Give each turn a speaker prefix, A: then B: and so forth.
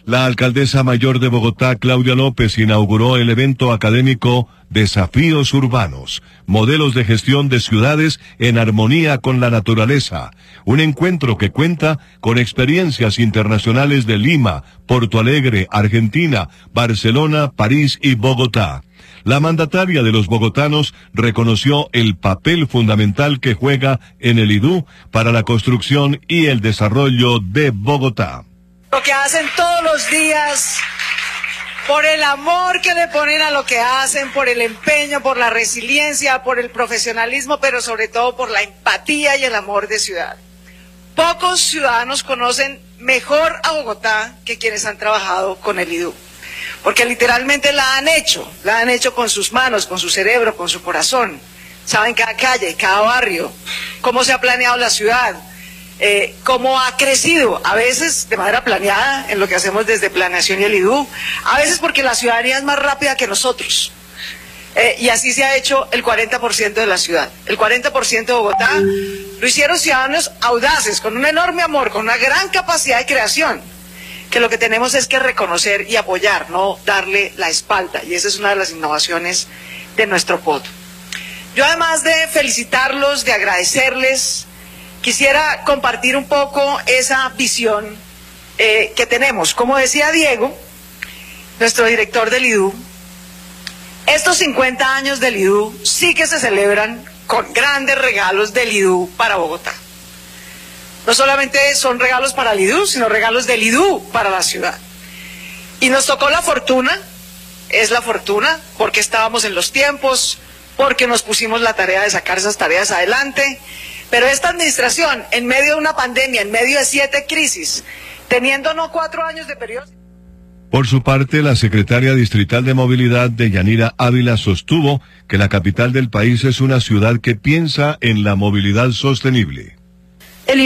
A: La alcaldesa mayor de Bogotá, Claudia López, inauguró el evento académico Desafíos Urbanos, modelos de gestión de ciudades en armonía con la naturaleza. Un encuentro que cuenta con experiencias internacionales de Lima, Porto Alegre, Argentina, Barcelona, París y Bogotá. La mandataria de los bogotanos reconoció el papel fundamental que juega en el IDU para la construcción y el desarrollo de Bogotá.
B: Lo que hacen todos los días, por el amor que le ponen a lo que hacen, por el empeño, por la resiliencia, por el profesionalismo, pero sobre todo por la empatía y el amor de ciudad. Pocos ciudadanos conocen mejor a Bogotá que quienes han trabajado con el IDU, porque literalmente la han hecho con sus manos, con su cerebro, con su corazón. Saben cada calle, cada barrio, cómo se ha planeado la ciudad. Cómo ha crecido, a veces de manera planeada en lo que hacemos desde Planeación y el IDU, a veces porque la ciudadanía es más rápida que nosotros, y así se ha hecho el 40% de la ciudad. El 40% de Bogotá lo hicieron ciudadanos audaces, con un enorme amor, con una gran capacidad de creación, que lo que tenemos es que reconocer y apoyar, no darle la espalda, y esa es una de las innovaciones de nuestro POT. Yo, además de felicitarlos, de agradecerles, quisiera compartir un poco esa visión que tenemos. Como decía Diego, nuestro director del IDU, estos 50 años del IDU sí que se celebran con grandes regalos del IDU para Bogotá. No solamente son regalos para el IDU, sino regalos del IDU para la ciudad. Y nos tocó la fortuna, es la fortuna, porque estábamos en los tiempos, porque nos pusimos la tarea de sacar esas tareas adelante. Pero esta administración, en medio de una pandemia, en medio de 7 crisis, teniendo no 4 años de periodo...
A: Por su parte, la secretaria distrital de movilidad, Deyanira Ávila, sostuvo que la capital del país es una ciudad que piensa en la movilidad sostenible.